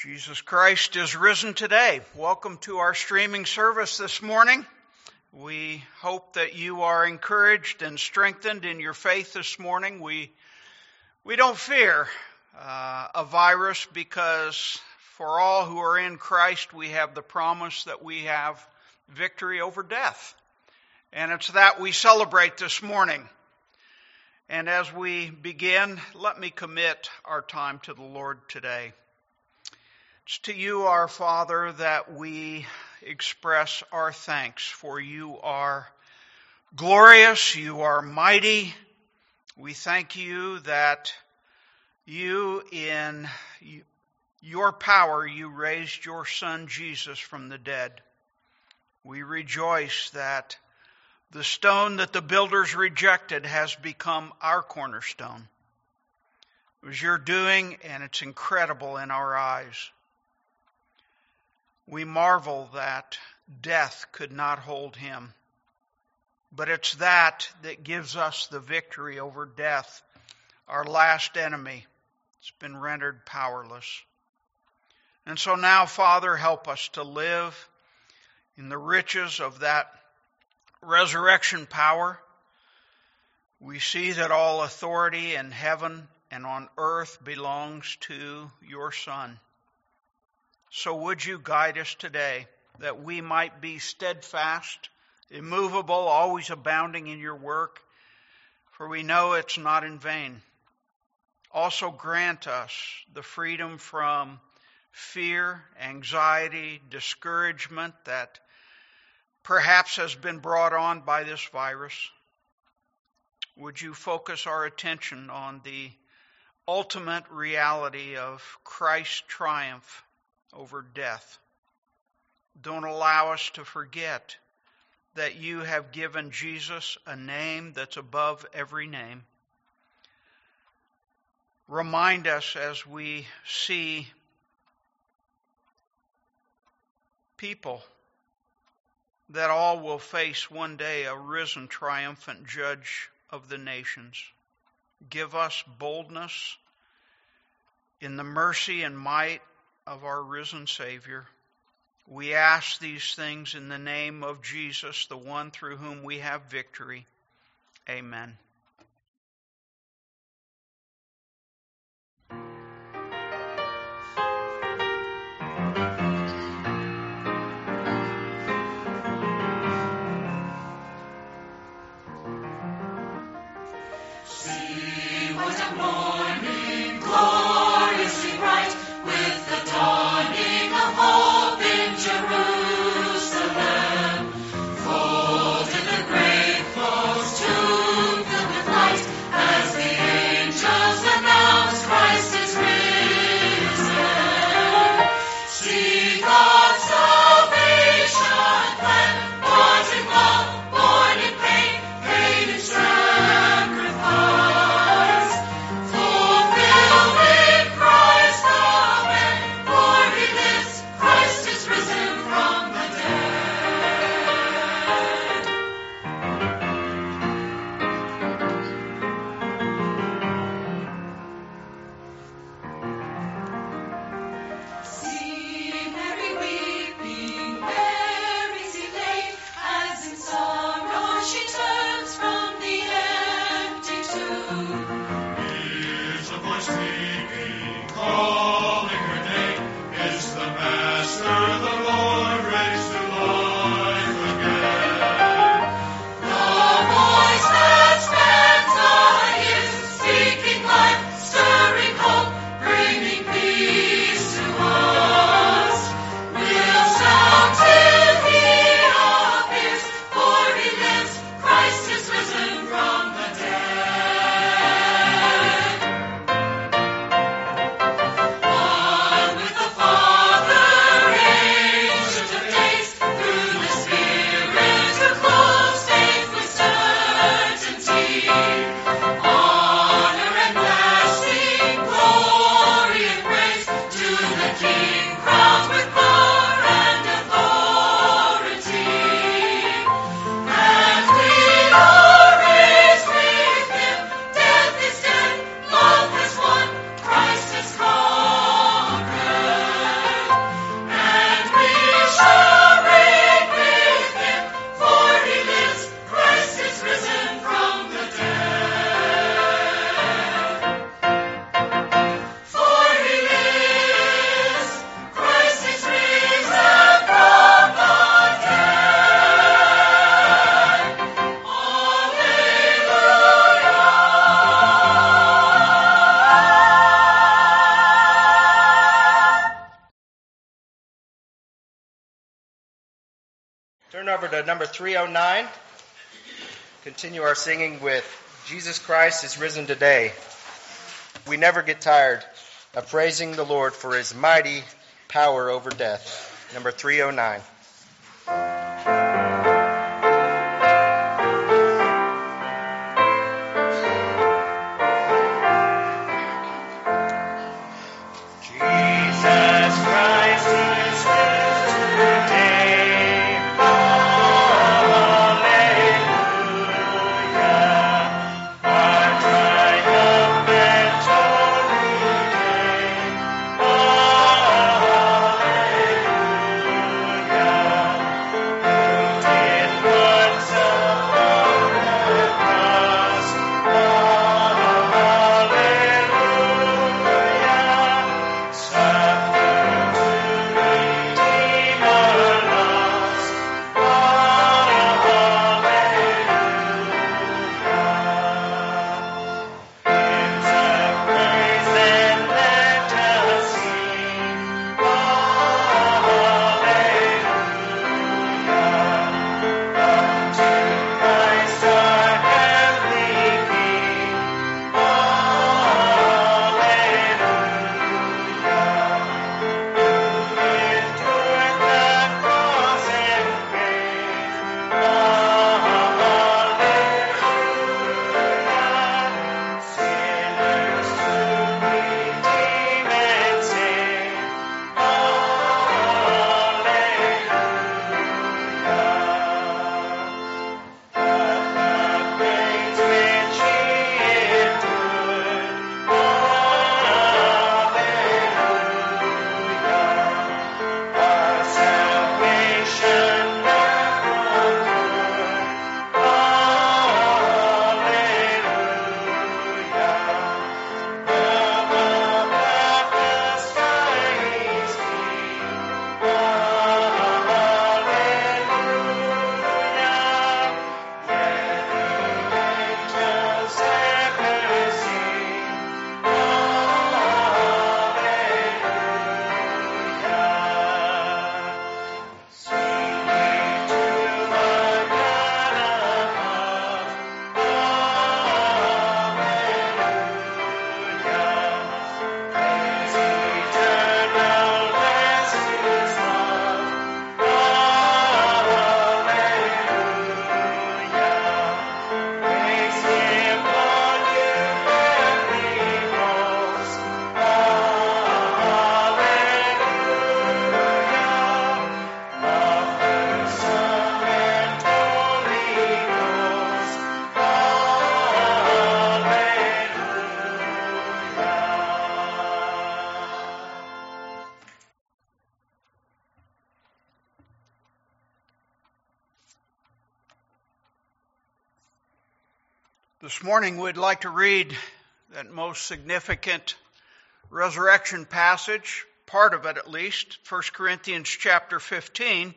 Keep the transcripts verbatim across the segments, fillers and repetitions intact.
Jesus Christ is risen today. Welcome to our streaming service this morning. We hope that you are encouraged and strengthened in your faith this morning. We we don't fear uh, a virus because for all who are in Christ, we have the promise that we have victory over death. And it's that we celebrate this morning. And as we begin, let me commit our time to the Lord today. It's to you, our Father, that we express our thanks, for you are glorious, you are mighty. We thank you that you, in your power, you raised your Son Jesus from the dead. We rejoice that the stone that the builders rejected has become our cornerstone. It was your doing, and it's incredible in our eyes. We marvel that death could not hold him. But it's that that gives us the victory over death, our last enemy. It's been rendered powerless. And so now, Father, help us to live in the riches of that resurrection power. We see that all authority in heaven and on earth belongs to your Son. So would you guide us today that we might be steadfast, immovable, always abounding in your work, for we know it's not in vain. Also grant us the freedom from fear, anxiety, discouragement that perhaps has been brought on by this virus. Would you focus our attention on the ultimate reality of Christ's triumph over death? Don't allow us to forget that you have given Jesus a name that's above every name. Remind us as we see people that all will face one day a risen, triumphant judge of the nations. Give us boldness in the mercy and might of our risen Savior. We ask these things in the name of Jesus, the one through whom we have victory. Amen. See what a morning, gloriously bright, with the dawning of hope in Jerusalem. Folded the grave clothes to the Turn over to number three oh nine. Continue our singing with Jesus Christ is Risen Today. We never get tired of praising the Lord for his mighty power over death. Number three oh nine. This morning we'd like to read that most significant resurrection passage, part of it at least, First Corinthians chapter fifteen.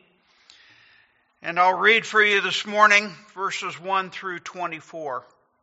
And I'll read for you this morning verses one through twenty-four.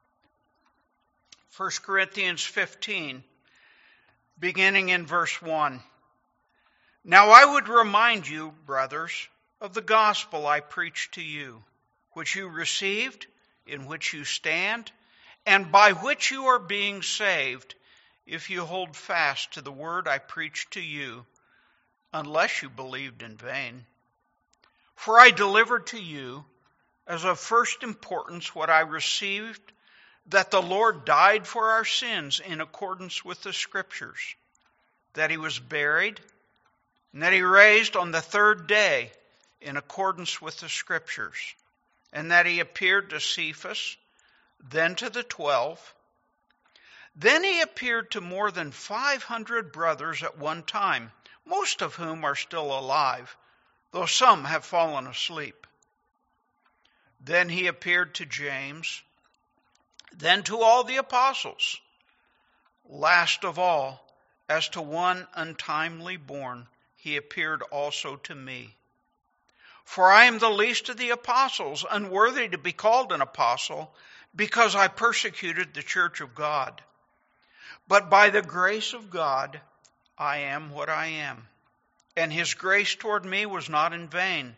First Corinthians fifteen, beginning in verse one. Now I would remind you, brothers, of the gospel I preached to you, which you received, in which you stand, and by which you are being saved, if you hold fast to the word I preached to you, unless you believed in vain. For I delivered to you, as of first importance, what I received, that the Lord died for our sins in accordance with the Scriptures, that he was buried, and that he raised on the third day in accordance with the Scriptures, and that he appeared to Cephas, then to the twelve. Then he appeared to more than five hundred brothers at one time, most of whom are still alive, though some have fallen asleep. Then he appeared to James, then to all the apostles. Last of all, as to one untimely born, he appeared also to me. For I am the least of the apostles, unworthy to be called an apostle, because I persecuted the church of God. But by the grace of God, I am what I am. And his grace toward me was not in vain.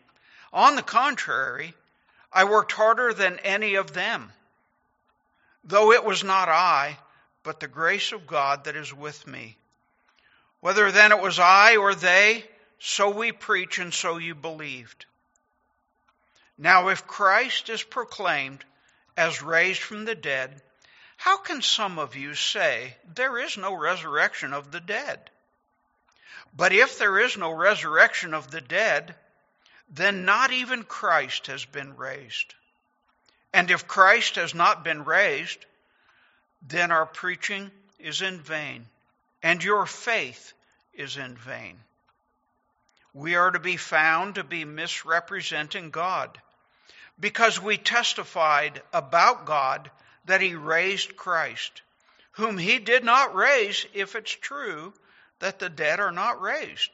On the contrary, I worked harder than any of them, though it was not I, but the grace of God that is with me. Whether then it was I or they, so we preach and so you believed. Now if Christ is proclaimed as raised from the dead, how can some of you say there is no resurrection of the dead? But if there is no resurrection of the dead, then not even Christ has been raised. And if Christ has not been raised, then our preaching is in vain, and your faith is in vain. We are to be found to be misrepresenting God, because we testified about God that he raised Christ, whom he did not raise, if it's true that the dead are not raised.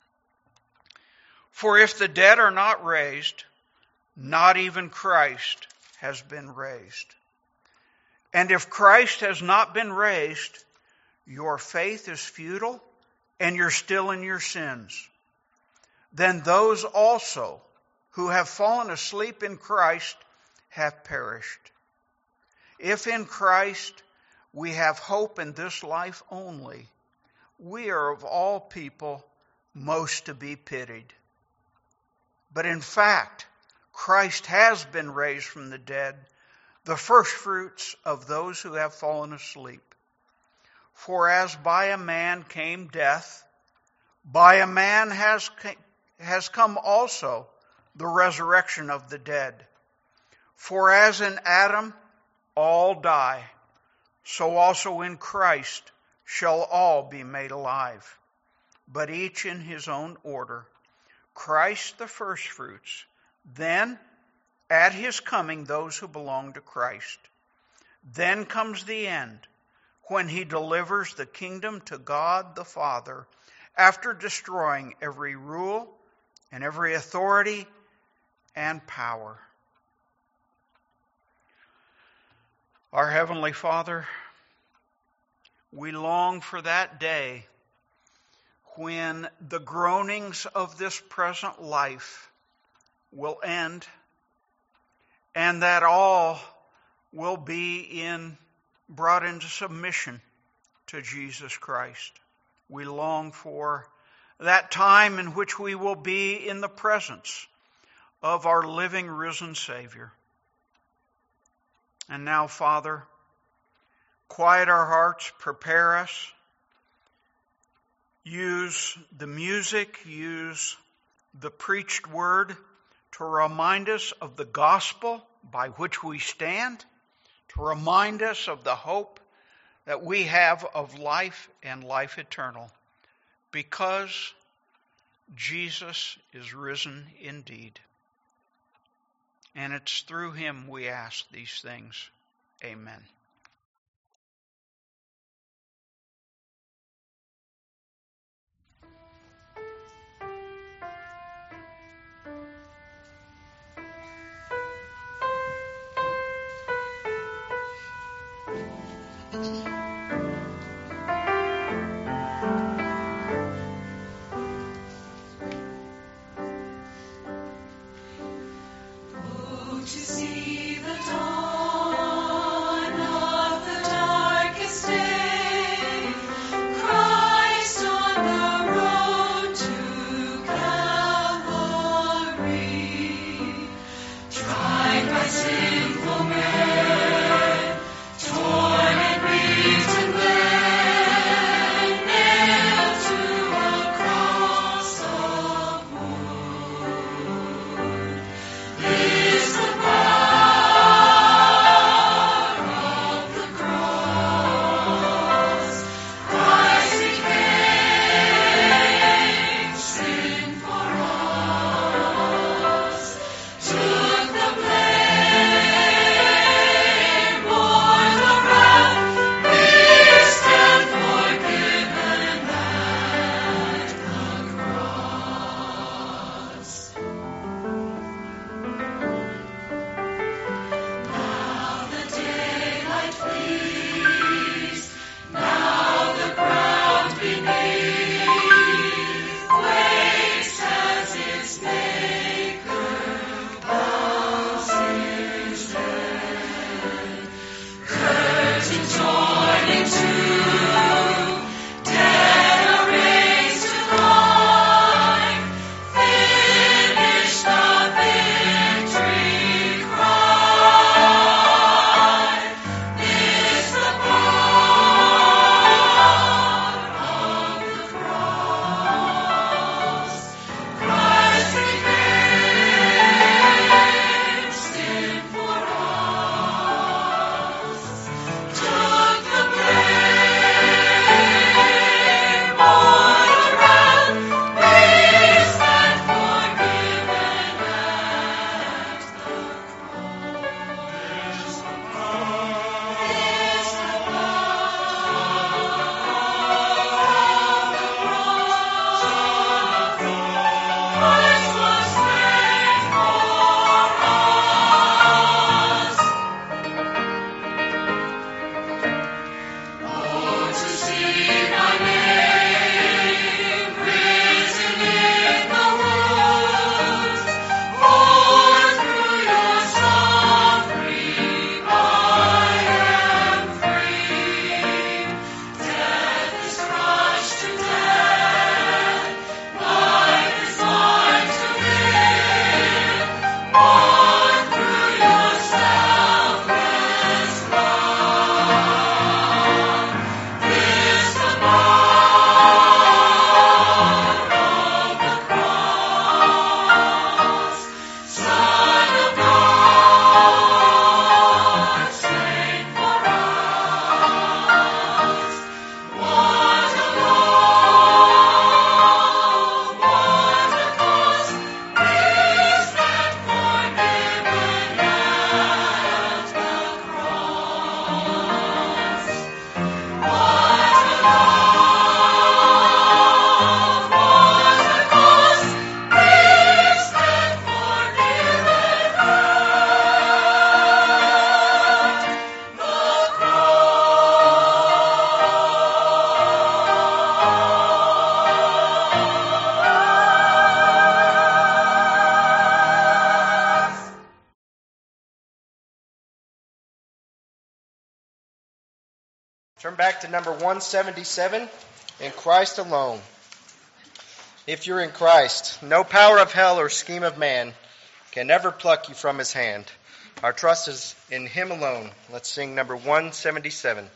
For if the dead are not raised, not even Christ has been raised. And if Christ has not been raised, your faith is futile, and you're still in your sins. Then those also who have fallen asleep in Christ have perished. If in Christ we have hope in this life only, we are of all people most to be pitied. But in fact, Christ has been raised from the dead, the firstfruits of those who have fallen asleep. For as by a man came death, by a man has, has come also the resurrection of the dead. For as in Adam all die, so also in Christ shall all be made alive, but each in his own order. Christ the firstfruits, then at his coming those who belong to Christ. Then comes the end, when he delivers the kingdom to God the Father, after destroying every rule and every authority and power. Our Heavenly Father, we long for that day when the groanings of this present life will end, and that all will be in brought into submission to Jesus Christ. We long for that time in which we will be in the presence of our living, risen Savior. And now, Father, quiet our hearts, prepare us. Use the music, use the preached word to remind us of the gospel by which we stand, to remind us of the hope that we have of life and life eternal, because Jesus is risen indeed. And it's through him we ask these things. Amen. To see the dawn Turn back to number one seventy-seven, In Christ Alone. If you're in Christ, no power of hell or scheme of man can ever pluck you from his hand. Our trust is in him alone. Let's sing number one seventy-seven.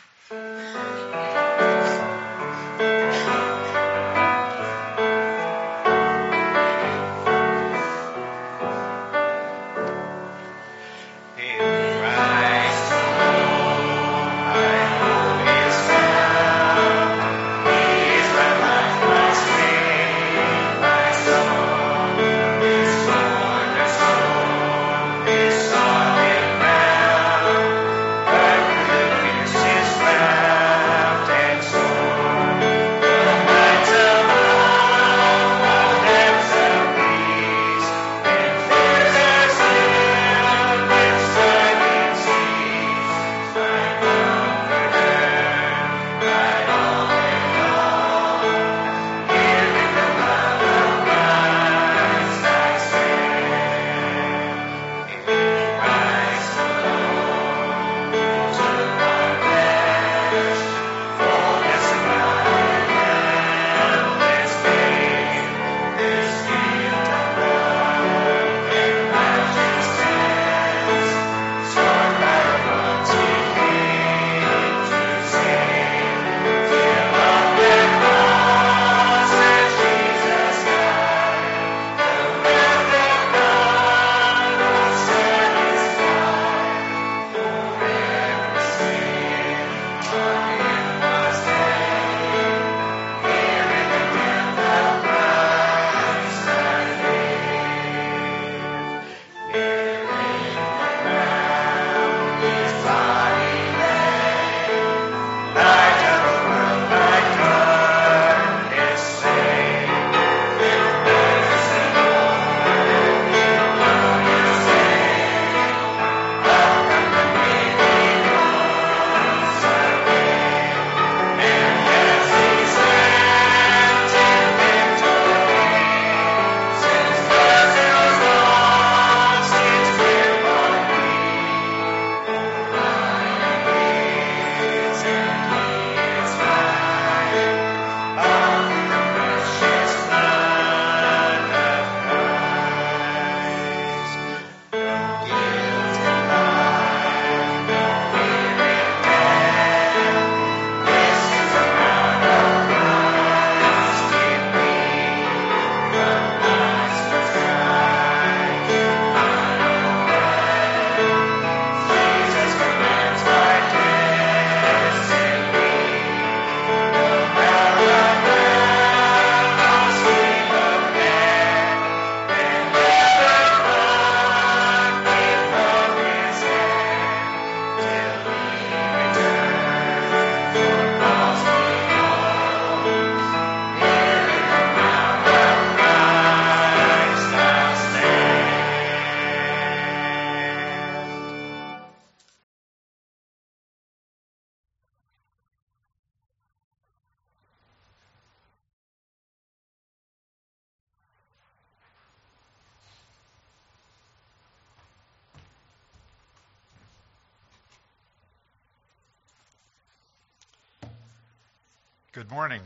Good morning.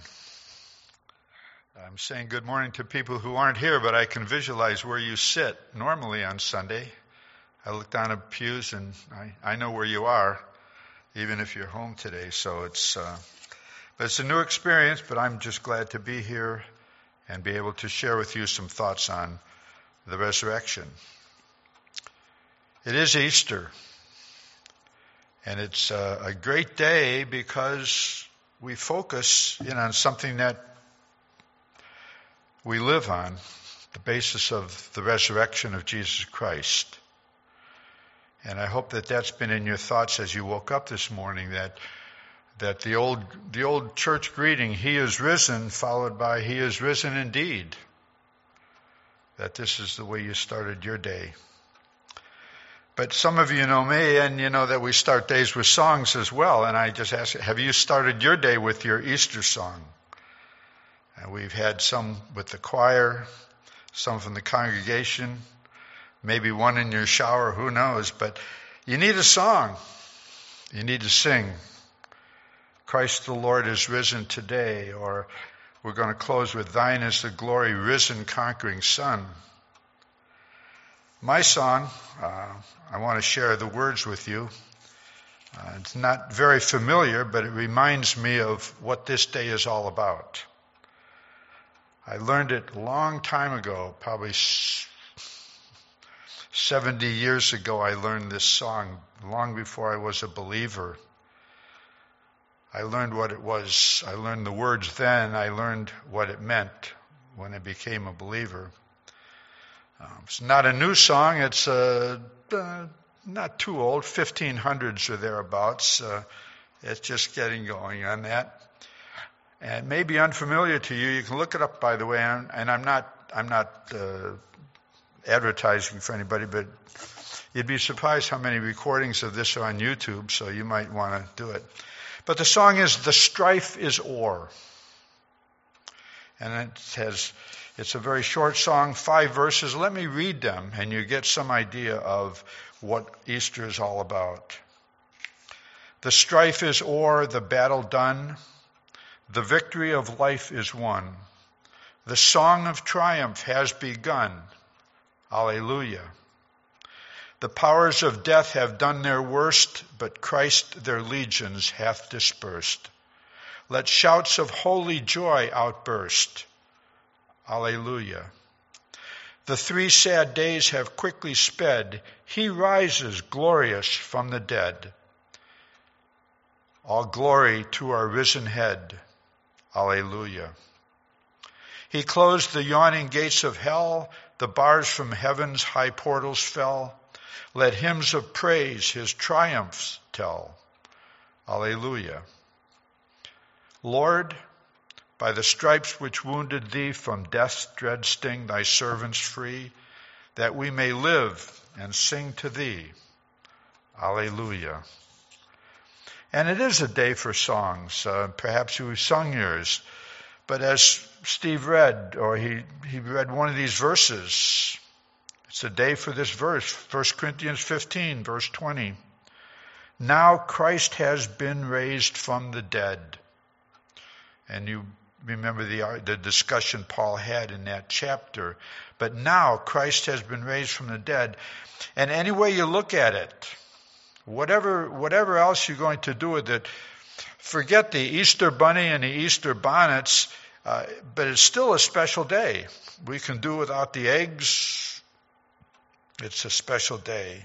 I'm saying good morning to people who aren't here, but I can visualize where you sit normally on Sunday. I look down at pews and I, I know where you are, even if you're home today. So it's, uh, but it's a new experience, but I'm just glad to be here and be able to share with you some thoughts on the resurrection. It is Easter, and it's uh, a great day because we focus in on something that we live on, the basis of the resurrection of Jesus Christ. And I hope that that's been in your thoughts as you woke up this morning, that that the old the old church greeting, He is risen, followed by He is risen indeed, that this is the way you started your day. But some of you know me, and you know that we start days with songs as well. And I just ask, have you started your day with your Easter song? And we've had some with the choir, some from the congregation, maybe one in your shower, who knows. But you need a song. You need to sing. Christ the Lord is risen today, or we're going to close with Thine is the glory, risen, conquering Son. My song, uh, I want to share the words with you. Uh, it's not very familiar, but it reminds me of what this day is all about. I learned it a long time ago, probably seventy years ago. I learned this song long before I was a believer. I learned what it was. I learned the words then. I learned what it meant when I became a believer. Um, it's not a new song. It's uh, uh, not too old, fifteen hundreds or thereabouts. Uh, it's just getting going on that. And it may be unfamiliar to you. You can look it up, by the way, and, and I'm not I'm not uh, advertising for anybody, but you'd be surprised how many recordings of this are on YouTube, so you might want to do it. But the song is "The Strife is O'er." And it has, it's a very short song, five verses. Let me read them, and you get some idea of what Easter is all about. The strife is o'er, the battle done. The victory of life is won. The song of triumph has begun. Alleluia. The powers of death have done their worst, but Christ their legions hath dispersed. Let shouts of holy joy outburst. Alleluia. The three sad days have quickly sped. He rises glorious from the dead. All glory to our risen head. Alleluia. He closed the yawning gates of hell. The bars from heaven's high portals fell. Let hymns of praise his triumphs tell. Alleluia. Lord, by the stripes which wounded thee from death's dread sting, thy servants free, that we may live and sing to thee. Alleluia. And it is a day for songs. Uh, perhaps you sung yours. But as Steve read, or he, he read one of these verses, it's a day for this verse, First Corinthians fifteen, verse twenty. Now Christ has been raised from the dead. And you remember the, the discussion Paul had in that chapter. But now Christ has been raised from the dead. And any way you look at it, whatever whatever else you're going to do with it, forget the Easter bunny and the Easter bonnets, uh, but it's still a special day. We can do without the eggs. It's a special day.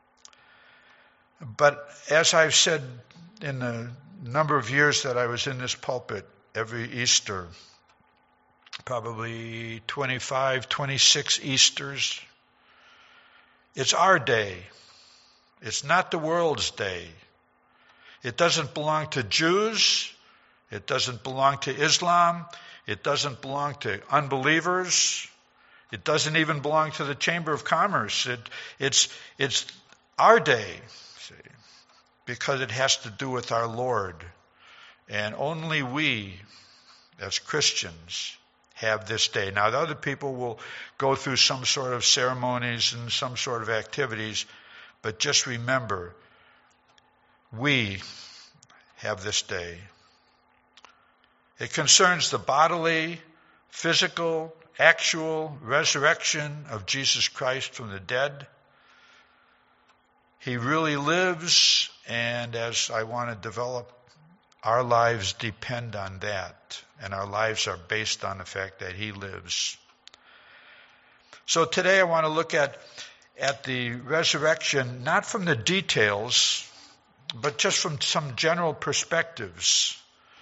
But as I've said in the number of years that I was in this pulpit, every Easter, probably twenty-five, twenty-six Easters, it's our day. It's not the world's day. It doesn't belong to Jews. It doesn't belong to Islam. It doesn't belong to unbelievers. It doesn't even belong to the Chamber of Commerce. It, it's, it's our day, see, because it has to do with our Lord. And only we, as Christians, have this day. Now, the other people will go through some sort of ceremonies and some sort of activities, but just remember, we have this day. It concerns the bodily, physical, actual resurrection of Jesus Christ from the dead. He really lives, and as I want to develop, our lives depend on that, and our lives are based on the fact that he lives. So today I want to look at, at the resurrection, not from the details, but just from some general perspectives.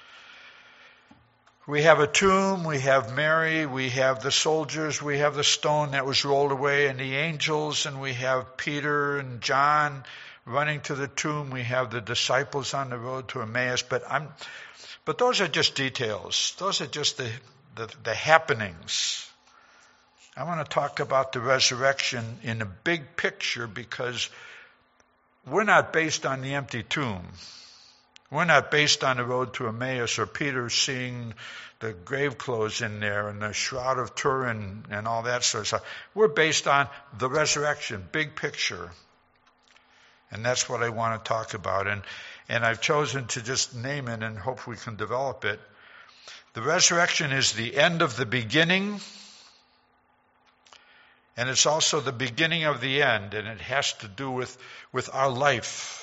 We have a tomb, we have Mary, we have the soldiers, we have the stone that was rolled away, and the angels, and we have Peter and John running to the tomb. We have the disciples on the road to Emmaus. But I'm, but those are just details. Those are just the, the, the happenings. I want to talk about the resurrection in the big picture, because we're not based on the empty tomb. We're not based on the road to Emmaus or Peter seeing the grave clothes in there and the shroud of Turin and all that sort of stuff. We're based on the resurrection, big picture. And that's what I want to talk about. And, and I've chosen to just name it and hope we can develop it. The resurrection is the end of the beginning, and it's also the beginning of the end, and it has to do with, with our life.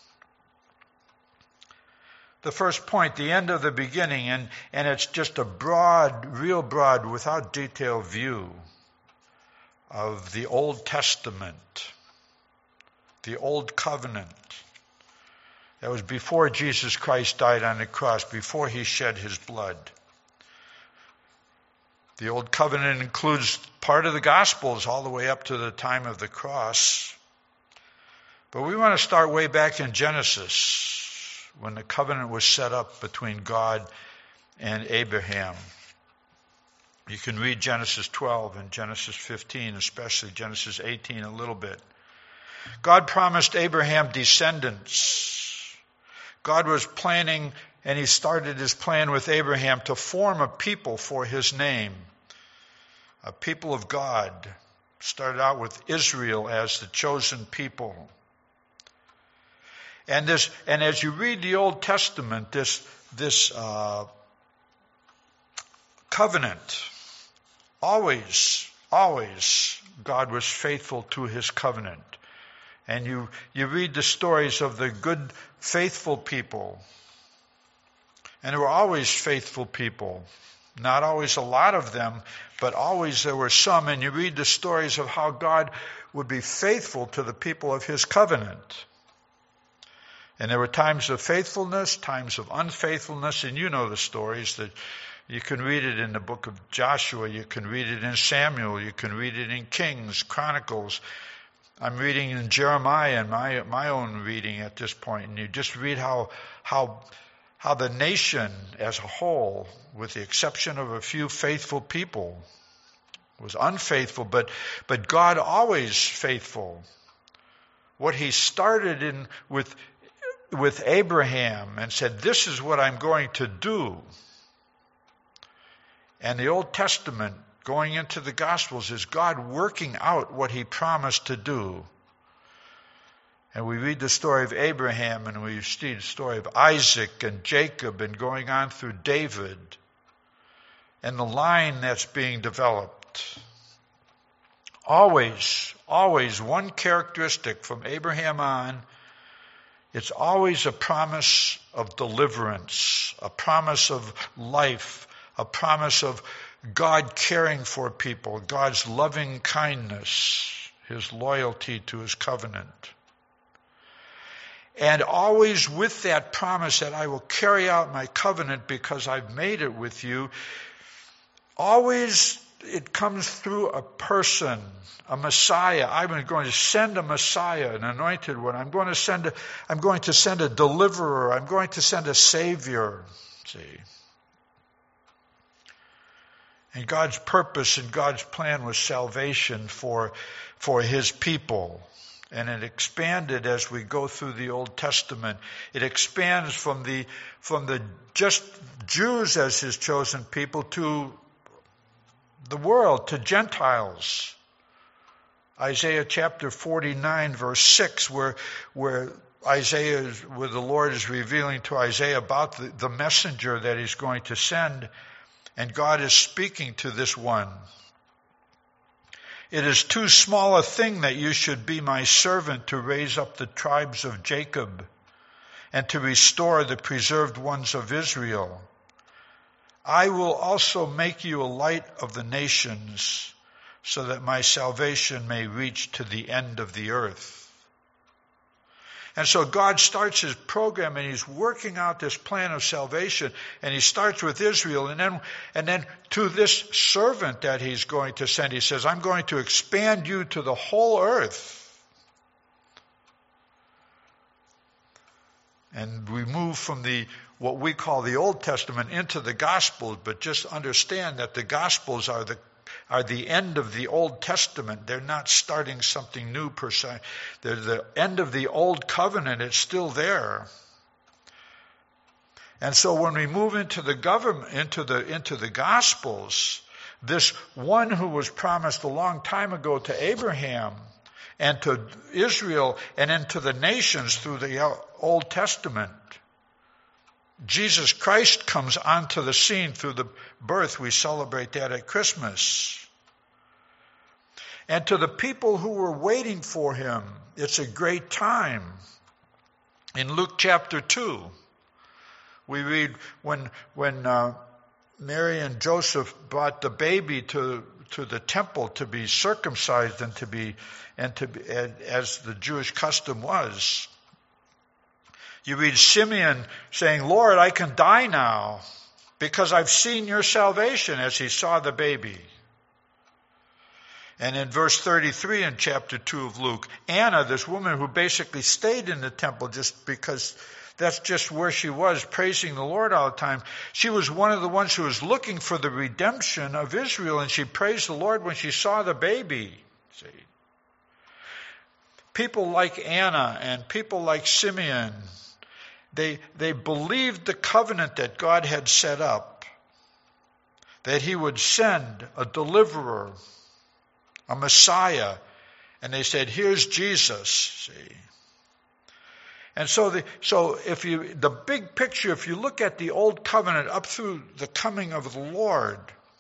The first point, the end of the beginning, and, and it's just a broad, real broad, without detail view of the Old Testament, the Old Covenant. That was before Jesus Christ died on the cross, before he shed his blood. The Old Covenant includes part of the Gospels all the way up to the time of the cross. But we want to start way back in Genesis, when the covenant was set up between God and Abraham. You can read Genesis twelve and Genesis fifteen, especially Genesis eighteen a little bit. God promised Abraham descendants. God was planning, and he started his plan with Abraham to form a people for his name, a people of God. Started out with Israel as the chosen people. And this, and as you read the Old Testament, this this uh, covenant, always, always, God was faithful to his covenant. And you you read the stories of the good, faithful people. And there were always faithful people. Not always a lot of them, but always there were some. And you read the stories of how God would be faithful to the people of his covenant. And there were times of faithfulness, times of unfaithfulness, and you know the stories. That you can read it in the book of Joshua, you can read it in Samuel, you can read it in Kings, Chronicles. I'm reading in Jeremiah in my my own reading at this point, and you just read how how how the nation as a whole, with the exception of a few faithful people, was unfaithful, but but God always faithful. What he started in with with Abraham and said, this is what I'm going to do. And the Old Testament, going into the Gospels, is God working out what he promised to do. And we read the story of Abraham, and we see the story of Isaac and Jacob, and going on through David, and the line that's being developed. Always, always one characteristic from Abraham on, it's always a promise of deliverance, a promise of life, a promise of God caring for people, God's loving kindness, his loyalty to his covenant. And always with that promise that I will carry out my covenant because I've made it with you, always it comes through a person, a Messiah. I'm going to send a Messiah, an anointed one. I'm going to send a, I'm going to send a deliverer. I'm going to send a Savior. See? And God's purpose and God's plan was salvation for, for his people. And it expanded as we go through the Old Testament. It expands from the, from the just Jews as his chosen people to the world, to Gentiles. Isaiah chapter forty-nine, verse six, where, where Isaiah, is, where the Lord is revealing to Isaiah about the, the messenger that he's going to send. And God is speaking to this one. It is too small a thing that you should be my servant to raise up the tribes of Jacob and to restore the preserved ones of Israel. I will also make you a light of the nations so that my salvation may reach to the end of the earth. And so God starts his program, and he's working out this plan of salvation, and he starts with Israel, and then and then to this servant that he's going to send, he says, I'm going to expand you to the whole earth. And we move from the what we call the Old Testament into the Gospels, but just understand that the Gospels are the are the end of the Old Testament. They're not starting something new per se. They're the end of the Old Covenant. It's still there. And so when we move into the government, into the into the Gospels, this one who was promised a long time ago to Abraham, and to Israel and into the nations through the Old Testament. Jesus Christ comes onto the scene through the birth. We celebrate that at Christmas. And to the people who were waiting for him, it's a great time. In Luke chapter two, we read when when uh, Mary and Joseph brought the baby to to the temple to be circumcised and to be and to be, and as the Jewish custom was. You read Simeon saying, "Lord, I can die now because I've seen your salvation," as he saw the baby. And in verse thirty-three in chapter two of Luke, Anna, this woman who basically stayed in the temple just because that's just where she was, praising the Lord all the time. She was one of the ones who was looking for the redemption of Israel, and she praised the Lord when she saw the baby. See? People like Anna and people like Simeon, they, they believed the covenant that God had set up, that he would send a deliverer, a Messiah, and they said, "Here's Jesus." See? And so, the, so if you, the big picture, if you look at the Old Covenant up through the coming of the Lord,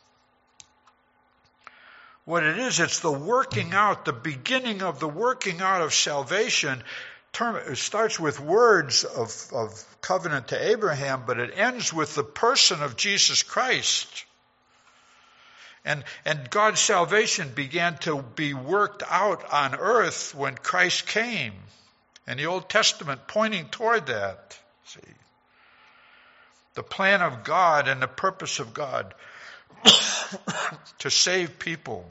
what it is, it's the working out, the beginning of the working out of salvation. Term, it starts with words of, of covenant to Abraham, but it ends with the person of Jesus Christ. And, and God's salvation began to be worked out on earth when Christ came. And the Old Testament pointing toward that. See, the plan of God and the purpose of God to save people,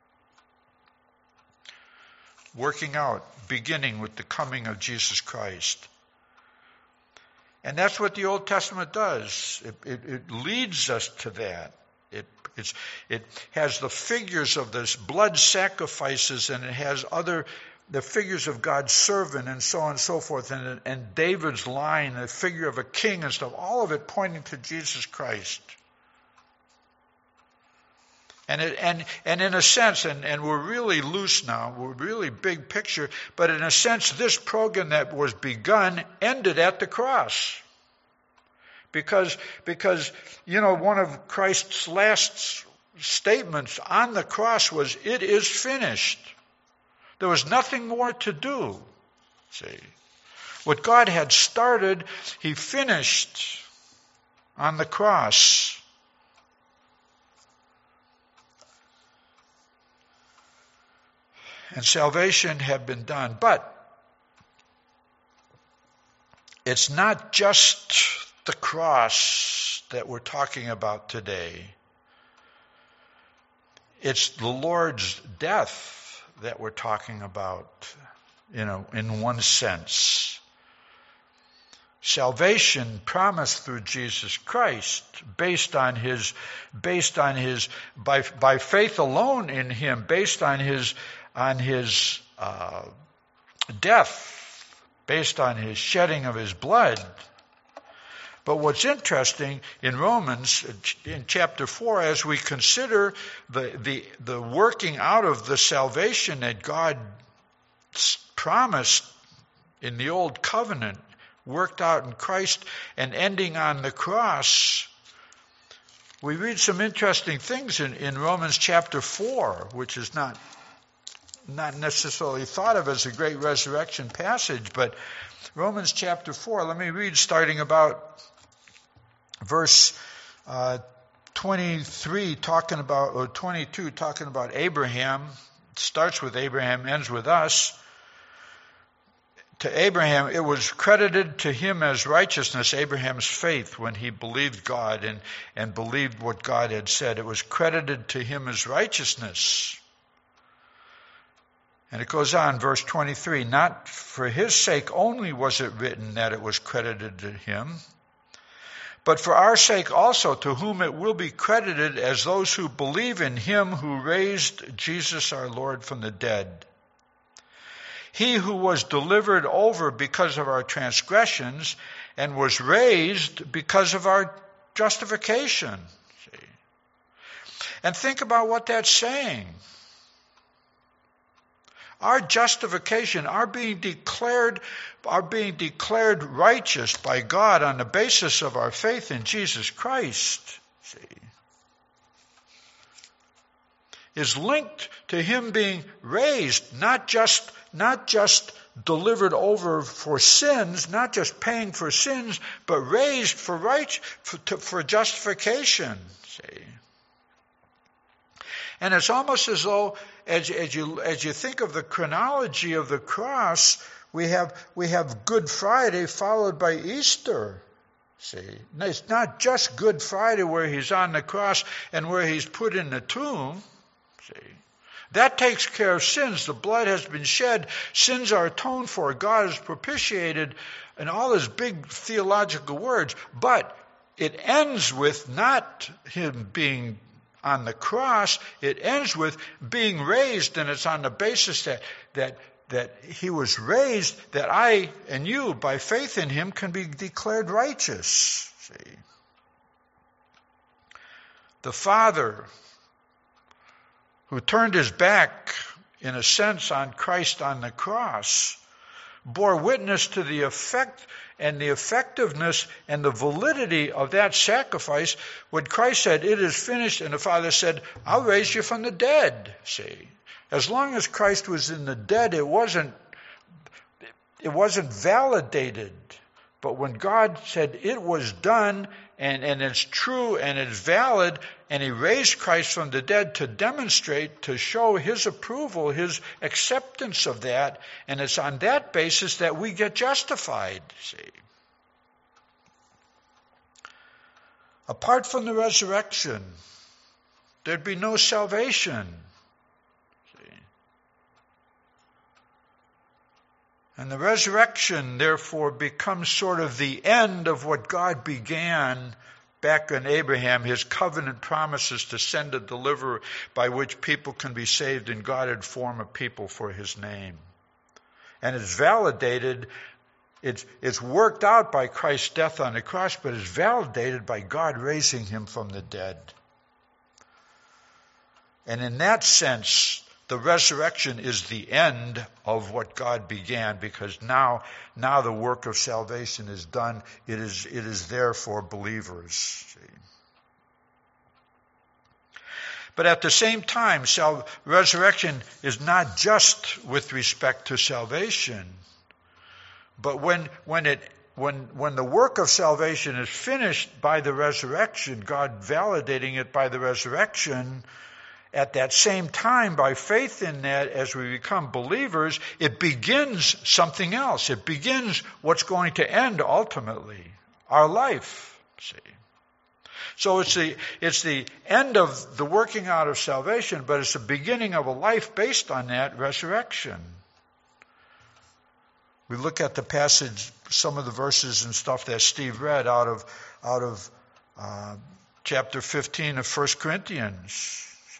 working out, beginning with the coming of Jesus Christ. And that's what the Old Testament does. It, it, it leads us to that. It, it's, it has the figures of this blood sacrifices, and it has other the figures of God's servant and so on and so forth, and, and David's line, the figure of a king and stuff, all of it pointing to Jesus Christ. And it, and and in a sense, and, and we're really loose now, we're really big picture, but in a sense, this program that was begun ended at the cross. Because, because you know, one of Christ's last statements on the cross was, "It is finished." There was nothing more to do. See, what God had started, he finished on the cross. And salvation had been done. But it's not just the cross that we're talking about today. It's the Lord's death that we're talking about, you know, in one sense. Salvation promised through Jesus Christ, based on his, based on his, by by faith alone in him, based on his, on his uh, death, based on his shedding of his blood. But what's interesting in Romans, in chapter four, as we consider the, the, the working out of the salvation that God promised in the old covenant, worked out in Christ and ending on the cross, we read some interesting things in, in Romans chapter four, which is not, not necessarily thought of as a great resurrection passage, but Romans chapter four, let me read starting about verse uh, twenty-three, talking about, or twenty-two, talking about Abraham. It starts with Abraham, ends with us. To Abraham, it was credited to him as righteousness, Abraham's faith, when he believed God and, and believed what God had said. It was credited to him as righteousness. And it goes on, verse twenty-three, not for his sake only was it written that it was credited to him, but for our sake also, to whom it will be credited as those who believe in him who raised Jesus our Lord from the dead. He who was delivered over because of our transgressions and was raised because of our justification. See? And think about what that's saying. our justification, our being declared, our being declared righteous by God on the basis of our faith in Jesus Christ, see, is linked to him being raised, not just, not just delivered over for sins, not just paying for sins, but raised for right, for, to, for justification. See, and it's almost as though, as, as you as you think of the chronology of the cross, we have we have Good Friday followed by Easter. See, it's not just Good Friday where he's on the cross and where he's put in the tomb. See, that takes care of sins. The blood has been shed. Sins are atoned for. God is propitiated, and all those big theological words. But it ends with not him being on the cross. It ends with being raised, and it's on the basis that that that he was raised, that I and you, by faith in him, can be declared righteous. See, the Father, who turned his back, in a sense, on Christ on the cross, bore witness to the effect and the effectiveness and the validity of that sacrifice when Christ said, "It is finished," and the Father said, "I'll raise you from the dead." See, as long as Christ was in the dead, it wasn't, it wasn't validated. But when God said it was done, and, and it's true and it's valid, and he raised Christ from the dead to demonstrate, to show his approval, his acceptance of that, and it's on that basis that we get justified. See, apart from the resurrection, there'd be no salvation. See, and the resurrection, therefore, becomes sort of the end of what God began back in Abraham, his covenant promises to send a deliverer by which people can be saved, and God had formed a people for his name. And it's validated, it's, it's worked out by Christ's death on the cross, but it's validated by God raising him from the dead. And in that sense, the resurrection is the end of what God began, because now, now the work of salvation is done. It is, it is there for believers. See? But at the same time, sal- resurrection is not just with respect to salvation, but when when it when when the work of salvation is finished by the resurrection, God validating it by the resurrection. At that same time, by faith in that, as we become believers, it begins something else. It begins what's going to end ultimately, our life. See, so it's the it's the end of the working out of salvation, but it's the beginning of a life based on that resurrection. We look at the passage, some of the verses and stuff that Steve read out of out of uh, chapter fifteen of First Corinthians.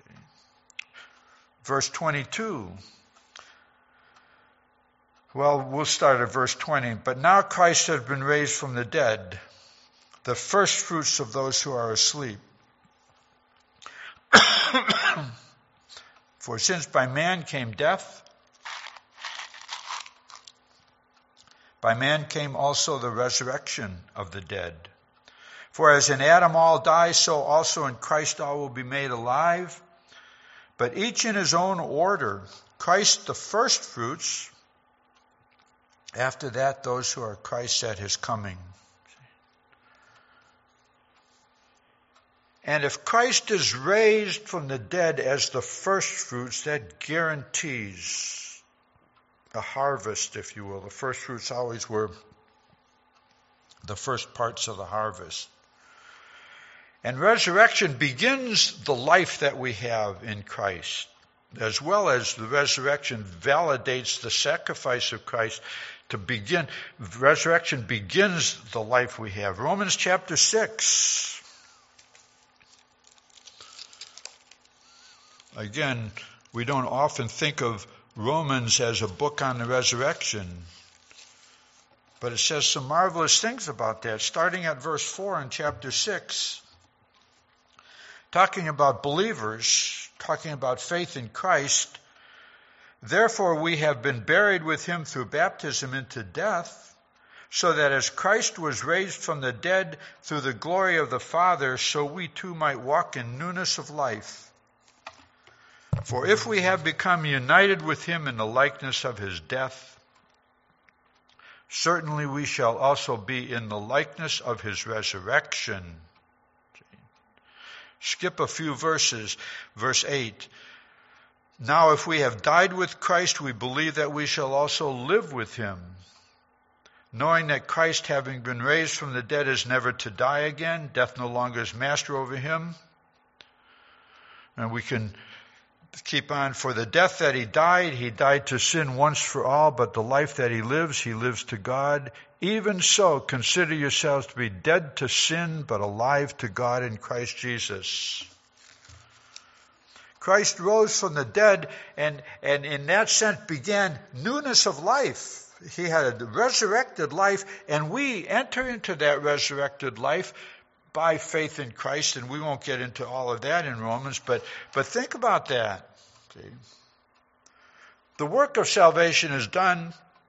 Verse twenty-two. Well, we'll start at verse twenty. But now Christ has been raised from the dead, the first fruits of those who are asleep. For since by man came death, by man came also the resurrection of the dead. For as in Adam all die, so also in Christ all will be made alive, but each in his own order. Christ the first fruits, after that those who are Christ's at his coming. And if Christ is raised from the dead as the first fruits, that guarantees a harvest, if you will. The first fruits always were the first parts of the harvest. And resurrection begins the life that we have in Christ, as well as the resurrection validates the sacrifice of Christ to begin. Resurrection begins the life we have. Romans chapter six. Again, we don't often think of Romans as a book on the resurrection, but it says some marvelous things about that, starting at verse four in chapter six. Talking about believers, talking about faith in Christ, Therefore we have been buried with him through baptism into death, so that as Christ was raised from the dead through the glory of the Father, so we too might walk in newness of life. For if we have become united with him in the likeness of his death, certainly we shall also be in the likeness of his resurrection. Skip a few verses. Verse eight. Now if we have died with Christ, we believe that we shall also live with him, knowing that Christ, having been raised from the dead, is never to die again. Death no longer is master over him. And we can keep on. For the death that he died, he died to sin once for all, but the life that he lives, he lives to God. Even so, consider yourselves to be dead to sin, but alive to God in Christ Jesus. Christ rose from the dead, and, and in that sense began newness of life. He had a resurrected life, and we enter into that resurrected life by faith in Christ, and we won't get into all of that in Romans, but, but think about that. See? The work of salvation is done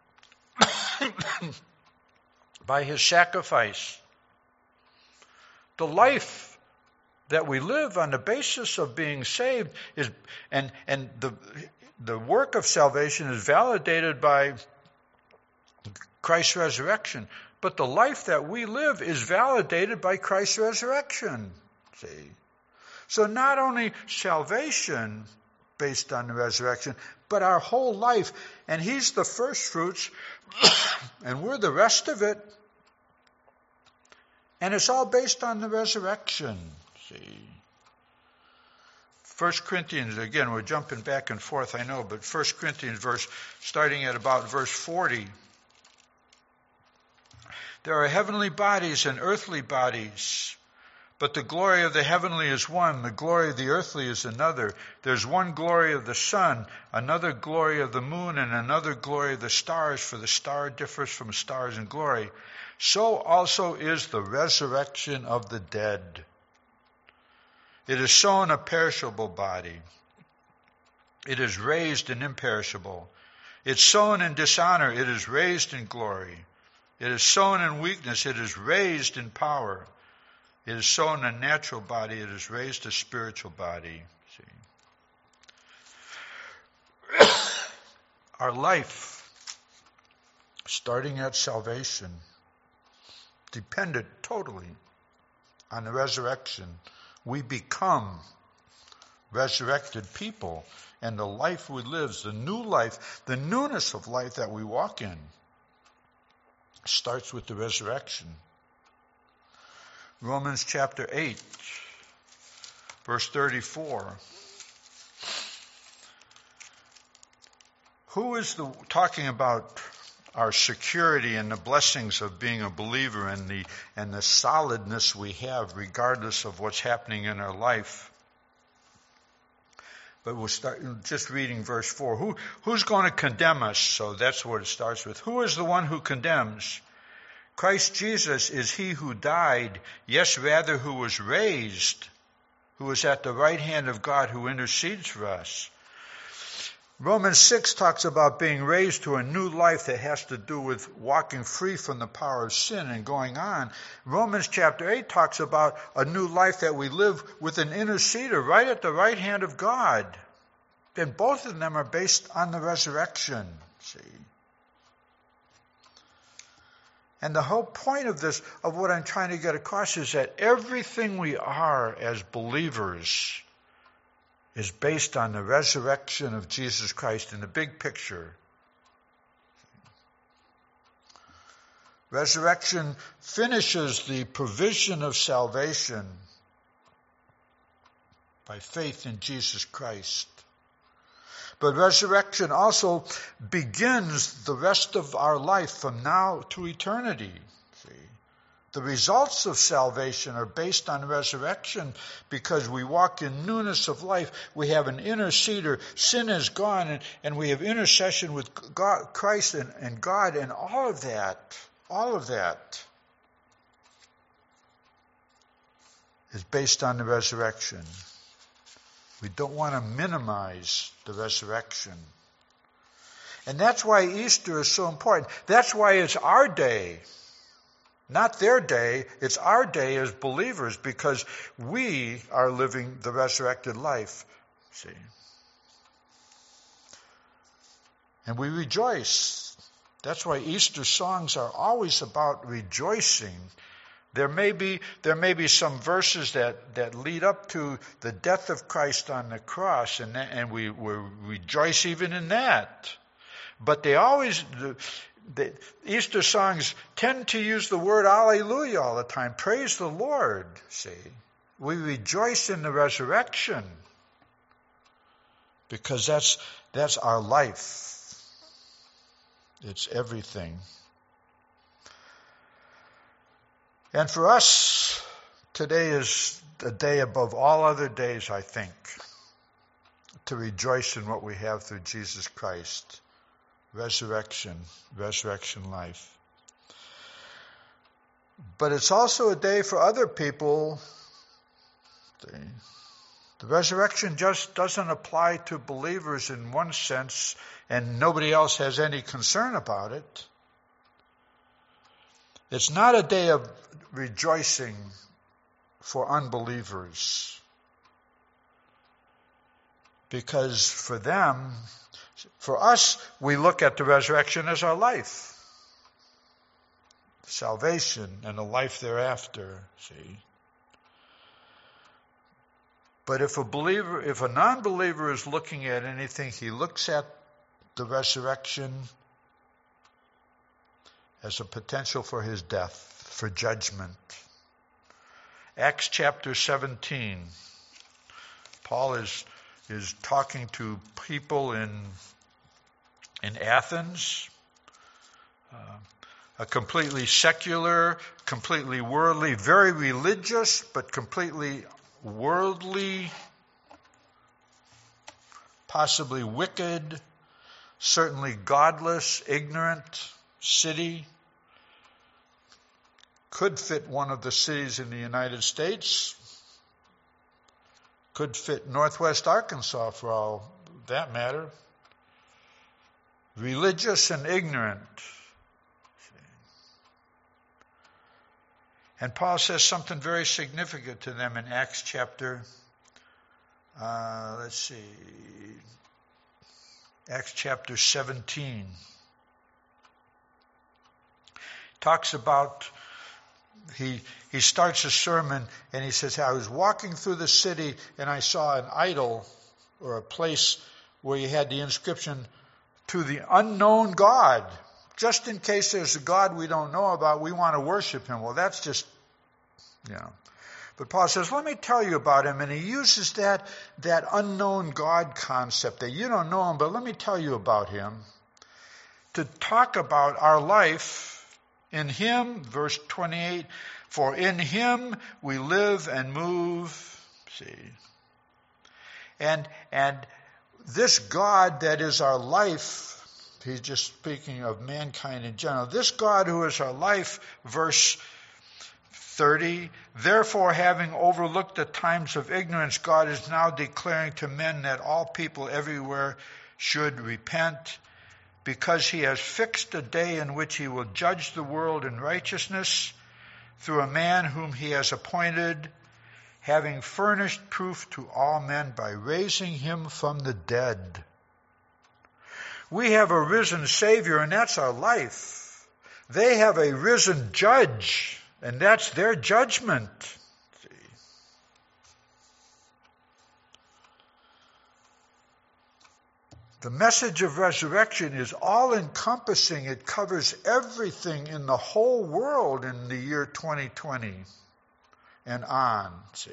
by his sacrifice. The life that we live on the basis of being saved is, and, and the, the work of salvation is validated by Christ's resurrection. But the life that we live is validated by Christ's resurrection. See? So not only salvation based on the resurrection, but our whole life. And he's the first fruits, and we're the rest of it. And it's all based on the resurrection. See? First Corinthians, again, we're jumping back and forth, I know, but First Corinthians verse, starting at about verse forty. There are heavenly bodies and earthly bodies, but the glory of the heavenly is one, the glory of the earthly is another. There's one glory of the sun, another glory of the moon, and another glory of the stars, for the star differs from stars in glory. So also is the resurrection of the dead. It is sown a perishable body. It is raised an imperishable. It's sown in dishonor. It is raised in glory. It is sown in weakness. It is raised in power. It is sown a natural body. It is raised a spiritual body. See? Our life, starting at salvation, depended totally on the resurrection. We become resurrected people, and the life we live, the new life, the newness of life that we walk in, starts with the resurrection. Romans chapter eight, verse thirty-four. Who is the talking about our security and the blessings of being a believer and the and the solidness we have regardless of what's happening in our life? But we'll start just reading verse four. Who who's going to condemn us? So that's what it starts with. Who is the one who condemns? Christ Jesus is he who died, yes, rather who was raised, who is at the right hand of God, who intercedes for us. Romans six talks about being raised to a new life that has to do with walking free from the power of sin and going on. Romans chapter eight talks about a new life that we live with an interceder right at the right hand of God. And both of them are based on the resurrection. See? And the whole point of this, of what I'm trying to get across, is that everything we are as believers is based on the resurrection of Jesus Christ in the big picture. Resurrection finishes the provision of salvation by faith in Jesus Christ. But resurrection also begins the rest of our life from now to eternity. See? The results of salvation are based on resurrection because we walk in newness of life. We have an interceder. Sin is gone, and, and we have intercession with God, Christ and, and God, and all of that, all of that is based on the resurrection. We don't want to minimize the resurrection. And that's why Easter is so important. That's why it's our day. Not their day, it's our day as believers, because we are living the resurrected life. See? And we rejoice. That's why Easter songs are always about rejoicing. There may be there may be some verses that, that lead up to the death of Christ on the cross, and that, and we, we rejoice even in that. But they always the, the Easter songs tend to use the word Alleluia all the time. Praise the Lord. See, we rejoice in the resurrection because that's that's our life. It's everything. And for us, today is a day above all other days, I think, to rejoice in what we have through Jesus Christ. Resurrection, resurrection life. But it's also a day for other people. The, the resurrection just doesn't apply to believers in one sense, and nobody else has any concern about it. It's not a day of rejoicing for unbelievers, because for them, for us, we look at the resurrection as our life, salvation and a life thereafter, see. But if a believer, if a non-believer is looking at anything, he looks at the resurrection as a potential for his death, for judgment. Acts chapter seventeen. Paul is is talking to people in in Athens, uh, a completely secular, completely worldly, very religious, but completely worldly, possibly wicked, certainly godless, ignorant city. Could fit one of the cities in the United States. Could fit Northwest Arkansas for all that matter. Religious and ignorant. And Paul says something very significant to them in Acts chapter, uh, let's see, Acts chapter seventeen. Talks about, he he starts a sermon and he says, I was walking through the city and I saw an idol or a place where you had the inscription, to the unknown God. Just in case there's a God we don't know about, we want to worship him. Well, that's just, you know. But Paul says, let me tell you about him. And he uses that, that unknown God concept, that you don't know him, but let me tell you about him, to talk about our life in him. Verse twenty-eight, for in him we live and move. See. And, and this God that is our life, he's just speaking of mankind in general. This God who is our life, verse thirty, therefore having overlooked the times of ignorance, God is now declaring to men that all people everywhere should repent, because he has fixed a day in which he will judge the world in righteousness through a man whom he has appointed, having furnished proof to all men by raising him from the dead. We have a risen Savior, and that's our life. They have a risen judge, and that's their judgment. See? The message of resurrection is all-encompassing. It covers everything in the whole world in the year twenty twenty and on. See?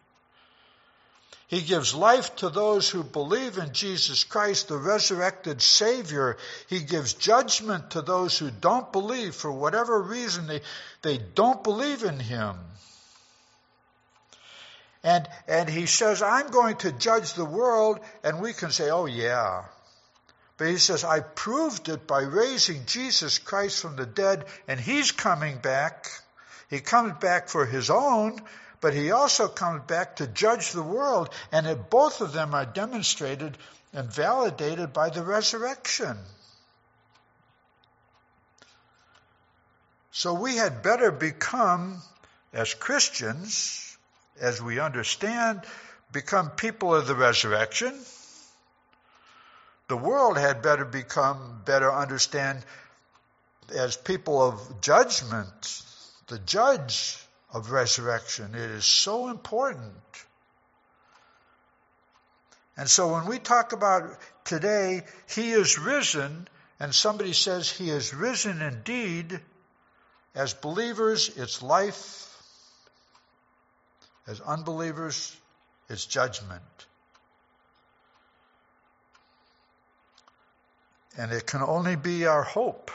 He gives life to those who believe in Jesus Christ, the resurrected Savior. He gives judgment to those who don't believe. For whatever reason, they, they don't believe in him. And, and he says, I'm going to judge the world, and we can say, oh yeah. But he says, I proved it by raising Jesus Christ from the dead, and he's coming back. He comes back for his own, but he also comes back to judge the world, and both of them are demonstrated and validated by the resurrection. So we had better become, as Christians, as we understand, become people of the resurrection. The world had better become, better understand as people of judgment, the judge of resurrection. It is so important. And so when we talk about today, he is risen, and somebody says he is risen indeed, as believers, it's life. As unbelievers, it's judgment. And it can only be our hope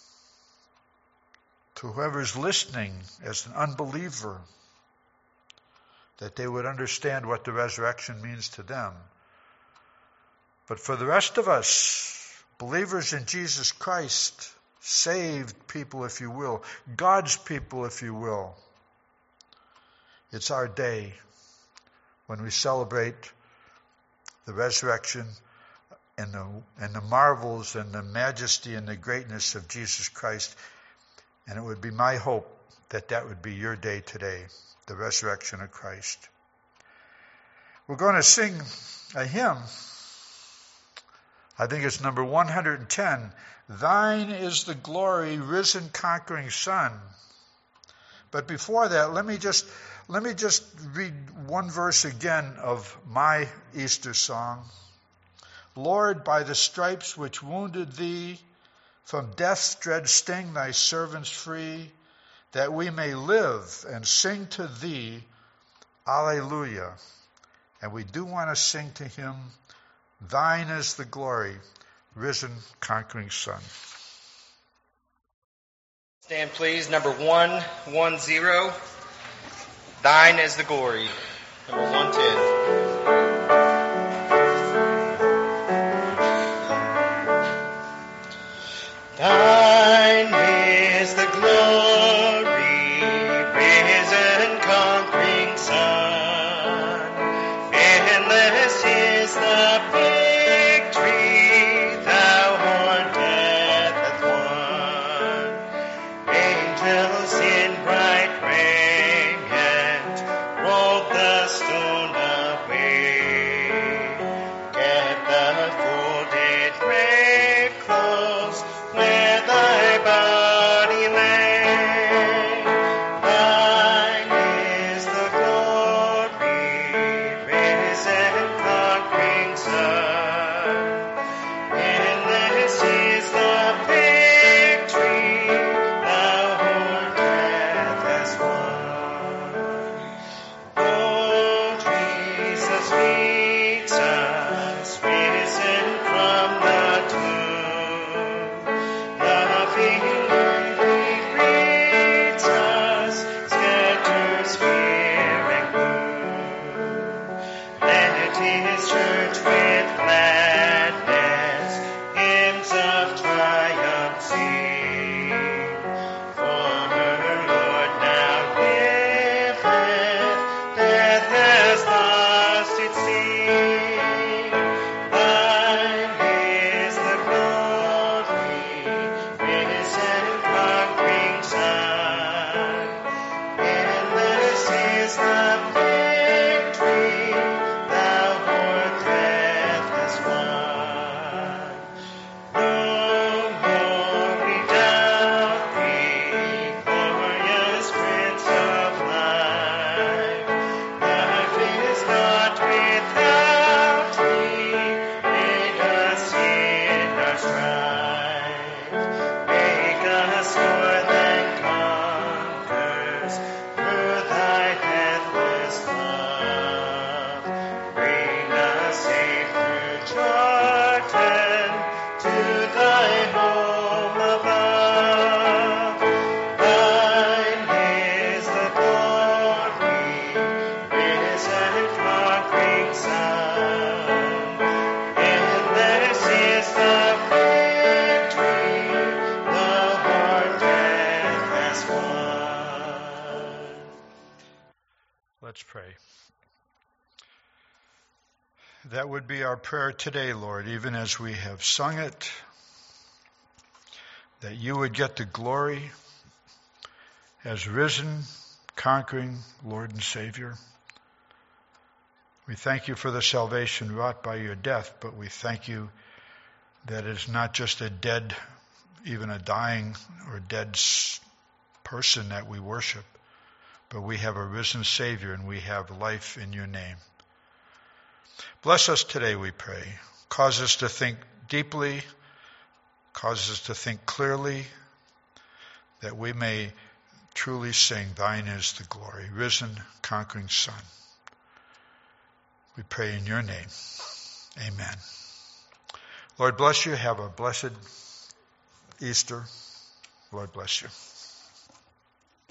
to whoever's listening as an unbeliever, that they would understand what the resurrection means to them. But for the rest of us, believers in Jesus Christ, saved people, if you will, God's people, if you will, it's our day when we celebrate the resurrection and the, and the marvels and the majesty and the greatness of Jesus Christ. And it would be my hope that that would be your day today, the resurrection of Christ. We're going to sing a hymn. I think it's number one hundred ten. Thine is the glory, risen conquering Son. But before that, let me just let me just read one verse again of my Easter song. Lord, by the stripes which wounded thee, from death's dread sting thy servants free, that we may live and sing to thee, Alleluia. And we do want to sing to him, thine is the glory, risen conquering Son. Stand please, number one one zero. Thine is the glory. Number one ten. Thine is the glory, risen conquering Son. Endless is the victory thou o'er death hast won. Angels in bright raiment rolled the stone away. Get the folded grave close where thy body lay. Thine is the glory, risen conquering Son. Endless is the victory thou o'er death hast won. Oh, Jesus meets us, risen from the tomb. Lovingly greets us, scatters fear and gloom. Let his church with gladness hymns of triumph sing. For her Lord now liveth, death has lost its sting. Thine is the glory, risen conquering Son. Endless is the victory thou o'er death hast won. No more we doubt thee, glorious Prince of life. Life is not without thee, aid us in our strife. Make us more than conquerors through thy deathless love. Bring us safe through Jordan to thy home above. Thine is the glory, risen conquering Son. Endless is the victory thou o'er death hast won. Let's pray. That would be our prayer today, Lord, even as we have sung it, that you would get the glory, as risen, conquering Lord and Savior. We thank you for the salvation wrought by your death, but we thank you that it's not just a dead, even a dying or dead person that we worship, but we have a risen Savior and we have life in your name. Bless us today, we pray. Cause us to think deeply, cause us to think clearly, that we may truly sing, thine is the glory, risen, conquering Son. We pray in your name. Amen. Lord bless you. Have a blessed Easter. Lord bless you.